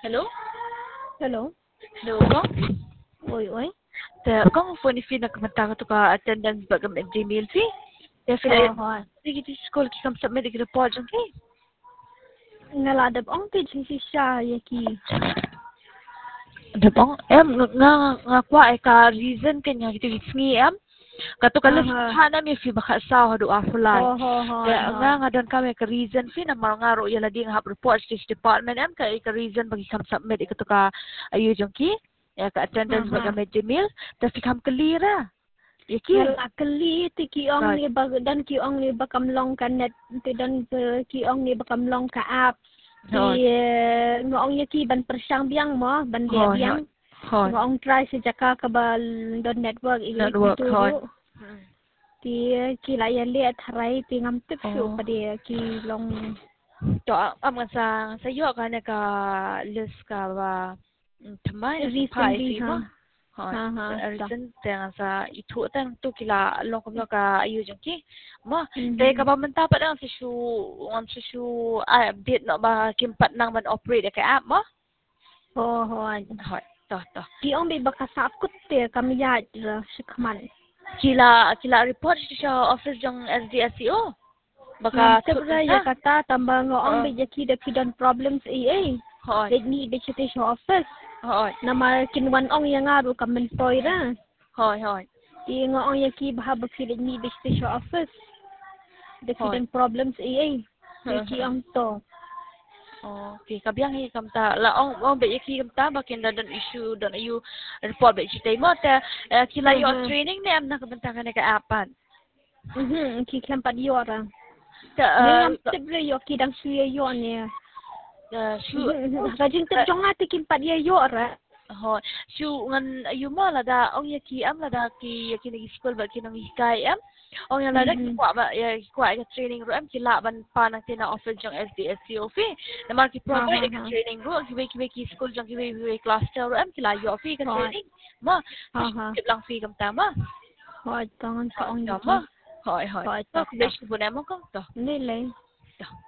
Hello? Hello. Hello, kong? Oi. Kong phone fi nakamanta ka to ka attendance bagam Gmail fi. Definitely. Hoi. Digi school ki kam submit the report jang fi. Ngaladap ang page si siya yaki. Dabong nga kwa ay ka reason kanya gitu ngi am. Kato ka list hana mi fi baka sa hadu afulay. Nga don kami ka reason fi na marangaro yala di nga report this department am ka reason bagi kam submit ikato ka ayu jang ki. Ya ka attendance bagam Gmail. Tapi kam kelira. Yaki. Kali ti kiong ni bag dan kiong ni bakam long ka net ti dan kiong ni bakam long ka app. Ti ngoong yaki ban persyang biang mo ban dia biang. Ngoong try si jaka ka ba don network network ti kila ya liat harai ti ngam tip shu pa dia ki long to am sa yo ka ne ka list ka ba thamai recently mo recent tang sa itu tang tu kila long ka ayu jeng ki mo te ka ba menta pa dang si shu update no ba kimpat nang ban operate ka app mo hoi to ti ong be baka sakut te kami ya shikman kila report sa office jang SDSCO baka sebra ya kata tambah ngoong be jaki da kidan problems hoi ni be chite sa office hoi nama kinwan ong yang ngaru ka mentoy ra hoi ti ngoong yaki bahab ki ni be chite sa office da kidan problems yaki ong to okay kabiang hi kamta la ong be yaki kamta bakin da dan issue dan ayu report be chite mo ta kila yo training ne am na kabanta ka ne ka apan ki kempat yo ra ngam tebre yo ki dang suye yo ne rajin tep jong ati kimpat ye yo ra shu ngan ayu mo la da ong yaki am la da ki yaki ni school ba ki nang hikai am ong ya la da ki kwa ba ya kwa ka training ro am ki la ban pa nang tina office jong SDSCO fi na mar ki provide ka training ro ki school jong ki cluster ro am ki la yo fi ka training mo ki lang fi kam ta ma tangan ka ong hoi to ko besh ko na mo ko to nilay